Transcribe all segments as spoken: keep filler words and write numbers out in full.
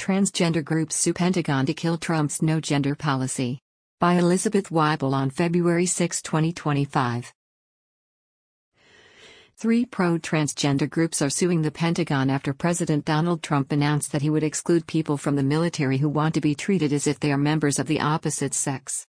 Transgender groups sue Pentagon to kill Trump's no gender policy. By Elizabeth Weibel on February sixth, twenty twenty-five. Three pro-transgender groups are suing the Pentagon after President Donald Trump announced that he would exclude people from the military who want to be treated as if they are members of the opposite sex.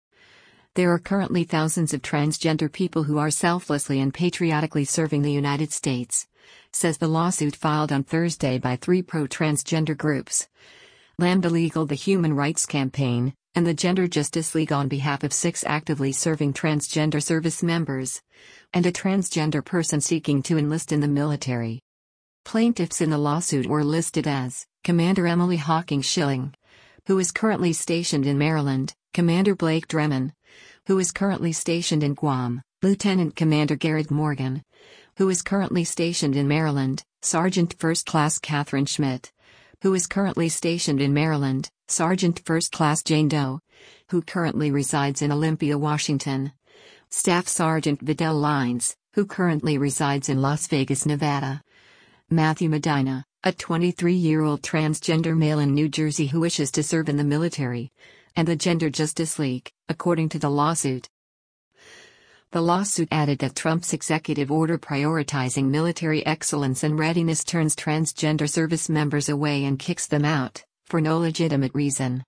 There are currently thousands of transgender people who are selflessly and patriotically serving the United States, says the lawsuit filed on Thursday by three pro-transgender groups: Lambda Legal, the Human Rights Campaign, and the Gender Justice League, on behalf of six actively serving transgender service members, and a transgender person seeking to enlist in the military. Plaintiffs in the lawsuit were listed as Commander Emily Hawking Schilling, who is currently stationed in Maryland; Commander Blake Dremin, who is currently stationed in Guam; Lieutenant Commander Garrett Morgan, who is currently stationed in Maryland; Sergeant First Class Catherine Schmidt, who is currently stationed in Maryland; Sergeant First Class Jane Doe, who currently resides in Olympia, Washington; Staff Sergeant Vidal Lines, who currently resides in Las Vegas, Nevada; Matthew Medina, a twenty-three-year-old transgender male in New Jersey who wishes to serve in the military; and the Gender Justice League, according to the lawsuit. The lawsuit added that Trump's executive order prioritizing military excellence and readiness turns transgender service members away and kicks them out, for no legitimate reason.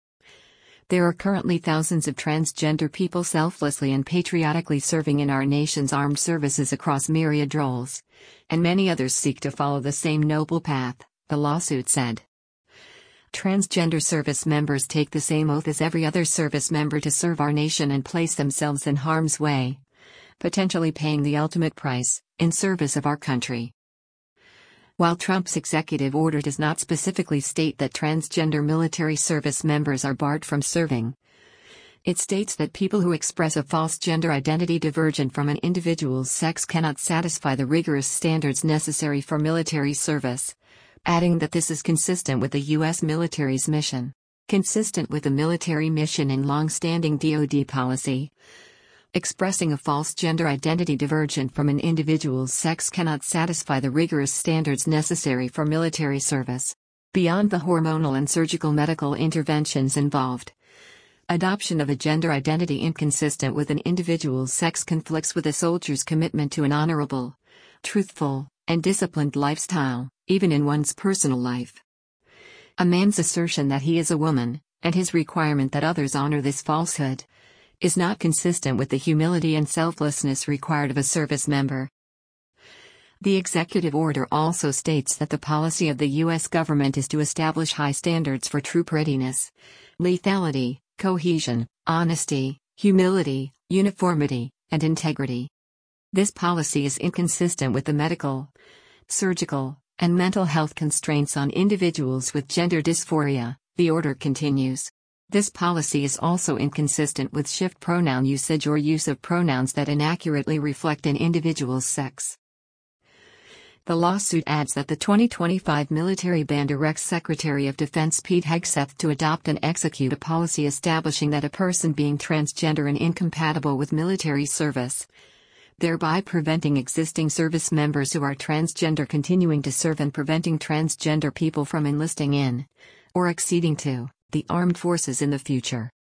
There are currently thousands of transgender people selflessly and patriotically serving in our nation's armed services across myriad roles, and many others seek to follow the same noble path, the lawsuit said. Transgender service members take the same oath as every other service member to serve our nation and place themselves in harm's way, potentially paying the ultimate price, in service of our country. While Trump's executive order does not specifically state that transgender military service members are barred from serving, it states that people who express a false gender identity divergent from an individual's sex cannot satisfy the rigorous standards necessary for military service, adding that this is consistent with the U S military's mission. Consistent with the military mission and long-standing D O D policy, expressing a false gender identity divergent from an individual's sex cannot satisfy the rigorous standards necessary for military service. Beyond the hormonal and surgical medical interventions involved, adoption of a gender identity inconsistent with an individual's sex conflicts with a soldier's commitment to an honorable, truthful, and disciplined lifestyle, even in one's personal life. A man's assertion that he is a woman, and his requirement that others honor this falsehood, is not consistent with the humility and selflessness required of a service member. The executive order also states that the policy of the U S government is to establish high standards for troop readiness, lethality, cohesion, honesty, humility, uniformity, and integrity. This policy is inconsistent with the medical, surgical, and mental health constraints on individuals with gender dysphoria, the order continues. This policy is also inconsistent with shift pronoun usage or use of pronouns that inaccurately reflect an individual's sex. The lawsuit adds that the twenty twenty-five military ban directs Secretary of Defense Pete Hegseth to adopt and execute a policy establishing that a person being transgender and incompatible with military service, thereby preventing existing service members who are transgender continuing to serve and preventing transgender people from enlisting in, or acceding to, the armed forces in the future.